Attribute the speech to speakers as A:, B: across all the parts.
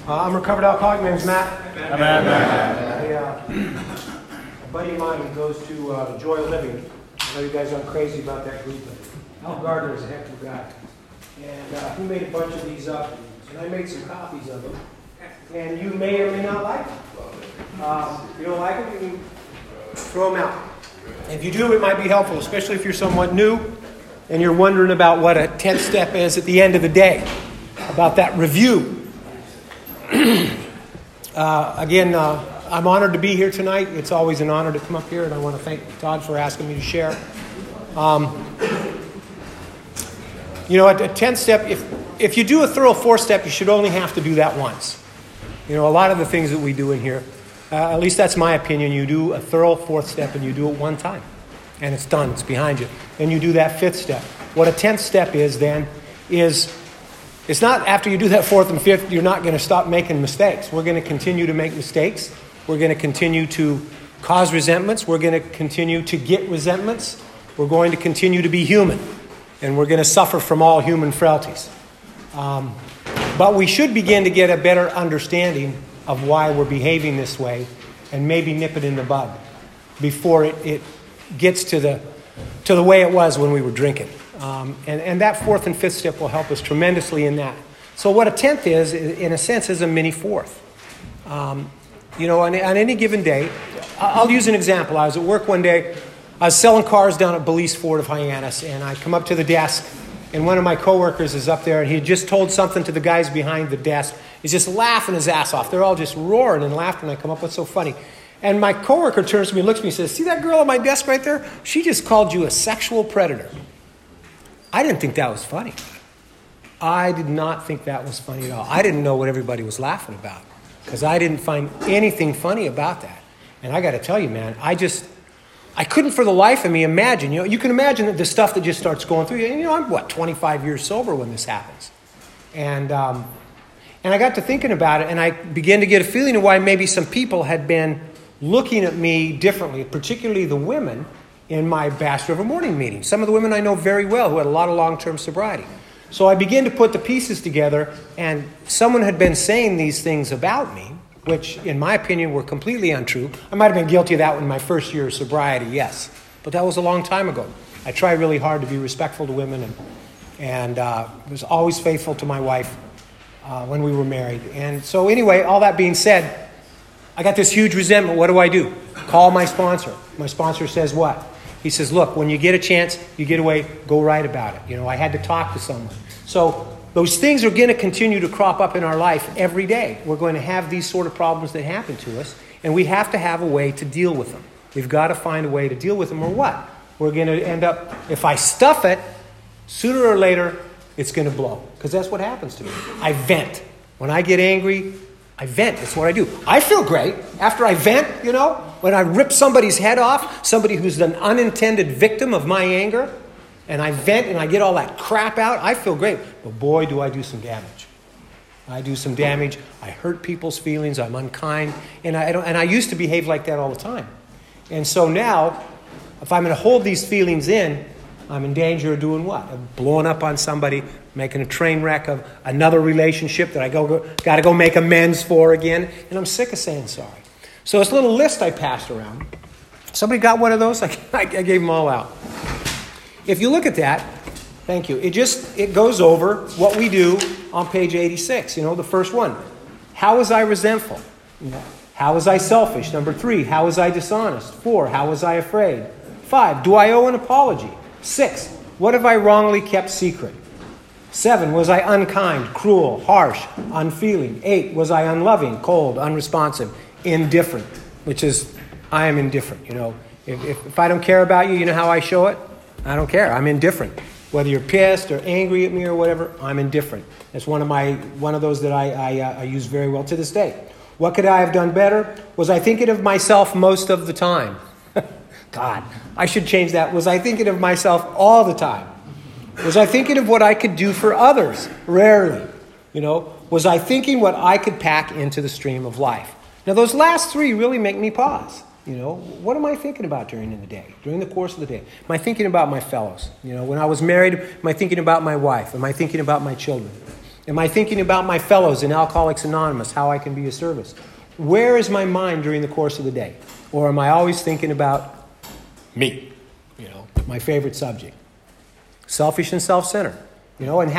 A: I'm a recovered alcoholic. My name's Matt. A buddy of mine who goes to the Joy of Living. I know you guys aren't crazy about that group, but Al Gardner is a heck of a guy. And he made a bunch of these up, and I made some copies of them. And you may or may not like them. If you don't like them, you can throw them out. If you do, it might be helpful, especially if you're somewhat new and you're wondering about what a 10th step is at the end of the day, about that review. Again, I'm honored to be here tonight. It's always an honor to come up here, and I want to thank Todd for asking me to share. A 10th step, if you do a thorough 4th step, you should only have to do that once. A lot of the things that we do in here, at least that's my opinion, you do a thorough 4th step and you do it one time. And it's done, it's behind you. Then you do that 5th step. What a 10th step is then is, it's not after you do that 4th and 5th, you're not going to stop making mistakes. We're going to continue to make mistakes. We're going to continue to cause resentments. We're going to continue to get resentments. We're going to continue to be human. And we're going to suffer from all human frailties. But we should begin to get a better understanding of why we're behaving this way and maybe nip it in the bud before it gets to the way it was when we were drinking. And that 4th and 5th step will help us tremendously in that. So what a 10th is, in a sense, is a mini 4th. On any given day, I'll use an example. I was at work one day. I was selling cars down at Belize Ford of Hyannis, and I come up to the desk, and one of my coworkers is up there, and he had just told something to the guys behind the desk. He's just laughing his ass off. They're all just roaring and laughing, and I come up, what's so funny? And my coworker turns to me and looks at me and says, see that girl on my desk right there? She just called you a sexual predator. I didn't think that was funny. I did not think that was funny at all. I didn't know what everybody was laughing about because I didn't find anything funny about that. And I got to tell you, man, I couldn't for the life of me imagine. You can imagine the stuff that just starts going through you. I'm 25 years sober when this happens. And I got to thinking about it, and I began to get a feeling of why maybe some people had been looking at me differently, particularly the women in my Bass River morning meeting. Some of the women I know very well who had a lot of long-term sobriety. So I began to put the pieces together, and someone had been saying these things about me, which in my opinion were completely untrue. I might have been guilty of that in my first year of sobriety, yes. But that was a long time ago. I tried really hard to be respectful to women and was always faithful to my wife when we were married. And so anyway, all that being said, I got this huge resentment. What do? Call my sponsor. My sponsor says what? He says, look, when you get a chance, you get away, go write about it. I had to talk to someone. So those things are going to continue to crop up in our life every day. We're going to have these sort of problems that happen to us, and we have to have a way to deal with them. We've got to find a way to deal with them, or what? We're going to end up, if I stuff it, sooner or later, it's going to blow. Because that's what happens to me. I vent. When I get angry, I vent. That's what I do. I feel great. After I vent, when I rip somebody's head off, somebody who's an unintended victim of my anger, and I vent and I get all that crap out, I feel great. But boy, do I do some damage. I do some damage. I hurt people's feelings. I'm unkind. And I used to behave like that all the time. And so now, if I'm going to hold these feelings in, I'm in danger of doing what? Of blowing up on somebody, making a train wreck of another relationship that I got to go make amends for again. And I'm sick of saying sorry. So this little list I passed around, somebody got one of those? I gave them all out. If you look at that, thank you. It goes over what we do on page 86. The first one. How was I resentful? How was I selfish? Number 3, how was I dishonest? 4, how was I afraid? 5, do I owe an apology? 6, what have I wrongly kept secret? 7, was I unkind, cruel, harsh, unfeeling? 8, was I unloving, cold, unresponsive, indifferent? Which is, I am indifferent. If I don't care about you, you know how I show it? I don't care. I'm indifferent. Whether you're pissed or angry at me or whatever, I'm indifferent. That's one of those that I use very well to this day. What could I have done better? Was I thinking of myself most of the time? God, I should change that. Was I thinking of myself all the time? Was I thinking of what I could do for others? Rarely. Was I thinking what I could pack into the stream of life? Now, those last 3 really make me pause. What am I thinking about during the day, during the course of the day? Am I thinking about my fellows? When I was married, am I thinking about my wife? Am I thinking about my children? Am I thinking about my fellows in Alcoholics Anonymous, how I can be of service? Where is my mind during the course of the day? Or am I always thinking about me? My favorite subject. Selfish and self-centered. And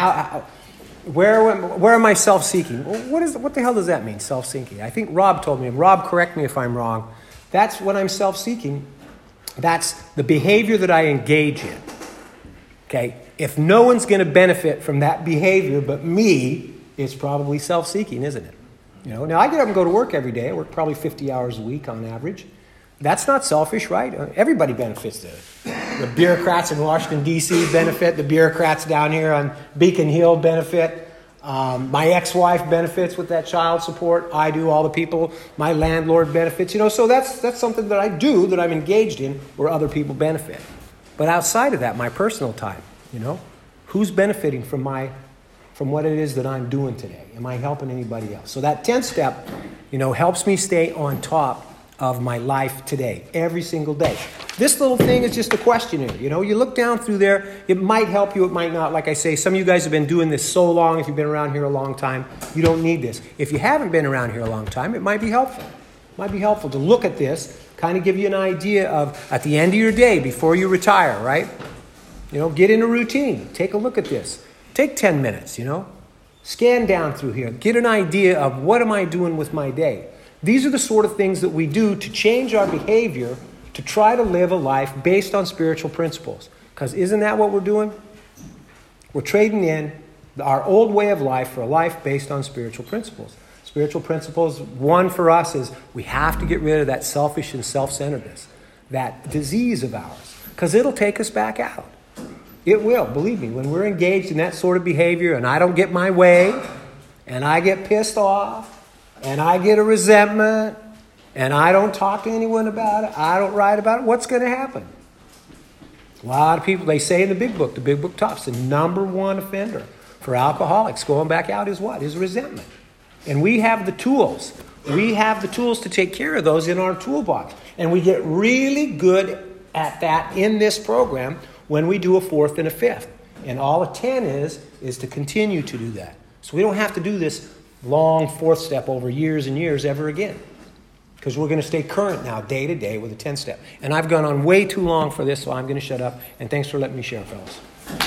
A: where am I self-seeking? What the hell does that mean, self-seeking? I think Rob told me, and Rob, correct me if I'm wrong, that's when I'm self-seeking. That's the behavior that I engage in. Okay? If no one's going to benefit from that behavior but me, it's probably self-seeking, isn't it? Now I get up and go to work every day. I work probably 50 hours a week on average. That's not selfish, right? Everybody benefits. The bureaucrats in Washington, D.C. benefit. The bureaucrats down here on Beacon Hill benefit. My ex-wife benefits with that child support. I do. All the people. My landlord benefits. So that's something that I do, that I'm engaged in, where other people benefit. But outside of that, my personal time, who's benefiting from what it is that I'm doing today? Am I helping anybody else? So that 10th step, helps me stay on top of my life today, every single day. This little thing is just a questionnaire. You look down through there. It might help you. It might not. Like I say, some of you guys have been doing this so long. If you've been around here a long time, you don't need this. If you haven't been around here a long time, it might be helpful. It might be helpful to look at this, kind of give you an idea of, at the end of your day, before you retire, right? Get in a routine. Take a look at this. Take 10 minutes, Scan down through here. Get an idea of, what am I doing with my day? These are the sort of things that we do to change our behavior, to try to live a life based on spiritual principles. Because isn't that what we're doing? We're trading in our old way of life for a life based on spiritual principles. Spiritual principles, one for us is we have to get rid of that selfish and self-centeredness, that disease of ours, because it'll take us back out. It will, believe me. When we're engaged in that sort of behavior and I don't get my way and I get pissed off, and I get a resentment, and I don't talk to anyone about it, I don't write about it, what's going to happen? A lot of people, they say in the big book talks, the number one offender for alcoholics going back out is what? Is resentment. And we have the tools. We have the tools to take care of those in our toolbox. And we get really good at that in this program when we do a 4th and a 5th. And all a 10 is to continue to do that. So we don't have to do this long 4th step over years and years ever again. Because we're going to stay current now, day to day, with a 10th step. And I've gone on way too long for this, so I'm going to shut up. And thanks for letting me share, fellas.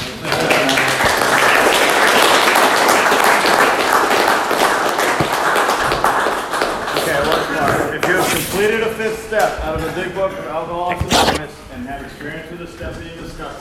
B: Okay, once more. If you have completed a 5th step out of the big book of Alcoholics Anonymous and have experience with the step being discussed,